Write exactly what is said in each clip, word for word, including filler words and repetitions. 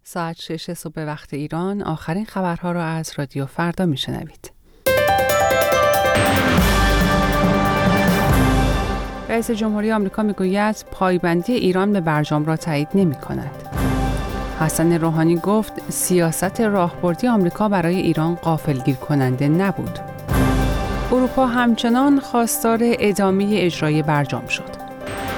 ساعت شش صبح وقت ایران آخرین خبرها را از رادیو فردا میشنوید. رئیس جمهوری آمریکا میگوید پایبندی ایران به برجام را تایید نمی کند. حسن روحانی گفت سیاست راهبردی آمریکا برای ایران غافلگیر کننده نبود. اروپا همچنان خواستار ادامه اجرای برجام شد.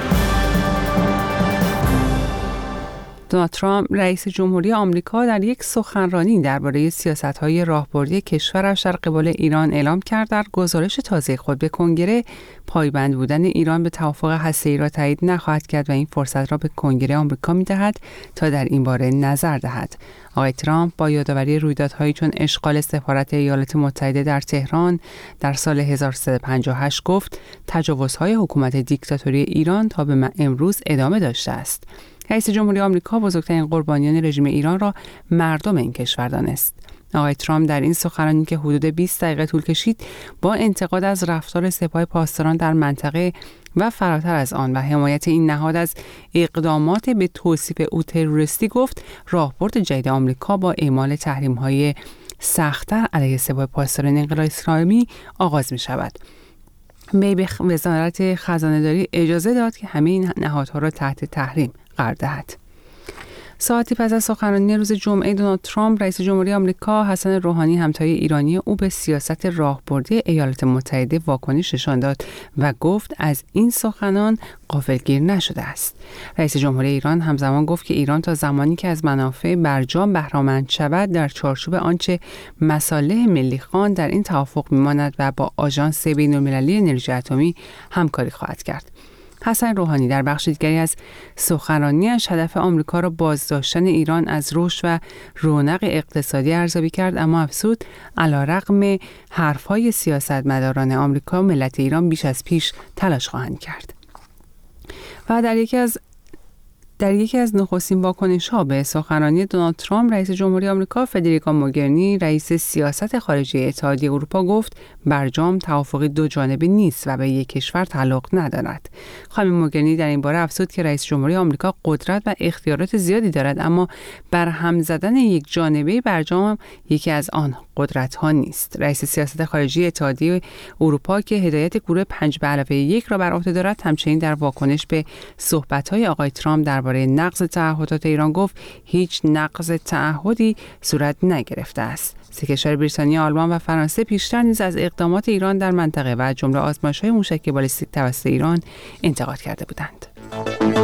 دونالد ترامپ رئیس جمهوری آمریکا در یک سخنرانی درباره سیاست‌های راهبردی کشورش در قبال ایران اعلام کرد در گزارش تازه خود به کنگره پایبند بودن ایران به توافق هسته‌ای را تایید نخواهد کرد و این فرصت را به کنگره آمریکا می‌دهد تا در این باره نظر دهد. آقای ترامپ با یادآوری رویدادهایی چون اشغال سفارت ایالات متحده در تهران در سال هزار و سیصد و پنجاه و هشت گفت تجاوزهای حکومت دیکتاتوری ایران تا به امروز ادامه داشته است. رئیس جمهوری آمریکا بزرگترین قربانیان رژیم ایران را مردم این کشور دانست. آقای ترامپ در این سخنرانی که حدود بیست دقیقه طول کشید با انتقاد از رفتار سپاه پاسداران در منطقه و فراتر از آن و حمایت این نهاد از اقدامات به توصیف او تروریستی گفت راهبرد جدید آمریکا با اعمال تحریم‌های سخت‌تر علیه سپاه پاسداران انقلاب اسلامی آغاز می‌شود. وی به وزارت خزانه‌داری اجازه داد که همه این نهادها را تحت تحریم قرار دهد. ساعتی پس از سخنرانی روز جمعه دونالد ترامپ رئیس جمهوری آمریکا حسن روحانی همتای ایرانی او به سیاست راهبردی ایالات متحده واکنش نشان داد و گفت از این سخنان غافلگیر نشده است. رئیس جمهوری ایران همزمان گفت که ایران تا زمانی که از منافع برجام بهره‌مند شود در چارچوب آنچه مصالح ملی خوان در این توافق میماند و با آژانس بین‌المللی انرژی اتمی همکاری خواهد کرد. حسن روحانی در بخش دیگری از سخنرانی‌اش هدف آمریکا را بازداشتن ایران از رشد و رونق اقتصادی ارزیابی کرد، اما افزود علیرغم حرف‌های سیاستمداران آمریکا ملت ایران بیش از پیش تلاش خواهند کرد. و در یکی از در یکی از نخستین واکنش‌ها به سخنرانی دونالد ترامپ رئیس جمهوری آمریکا فدریکا موگرینی رئیس سیاست خارجی اتحادیه اروپا گفت برجام توافقی دو جانبه نیست و به یک کشور تعلق ندارد. خانم موگرینی در این باره افزود که رئیس جمهوری آمریکا قدرت و اختیارات زیادی دارد، اما برهم زدن یک جانبه برجام یکی از آن قدرت‌ها نیست. رئیس سیاست خارجی اتحادیه اروپا که هدایت گروه پنج به علاوه یک را بر عهده دارد همچنین در واکنش به صحبت‌های آقای ترامپ درباره نقض تعهدات ایران گفت هیچ نقض تعهدی صورت نگرفته است. سه کشور بریتانیا، آلمان و فرانسه پیشتر نیز از اقدامات ایران در منطقه و جمله آزمایش‌های موشکی بالستیک توسط ایران انتقاد کرده بودند.